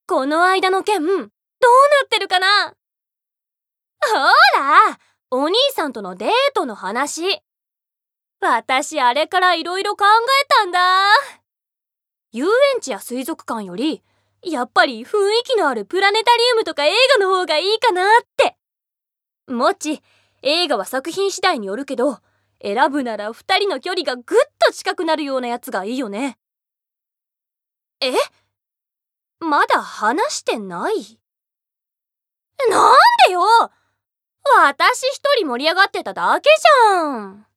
この間の件、どうなってるかな？ほら、お兄さんとのデートの話。私あれからいろいろ考えたんだ。遊園地や水族館より、やっぱり雰囲気のあるプラネタリウムとか映画の方がいいかなって。もち、映画は作品次第によるけど、選ぶなら2人の距離がぐっと近くなるようなやつがいいよね。え？まだ話してない？なんでよ！私一人盛り上がってただけじゃん。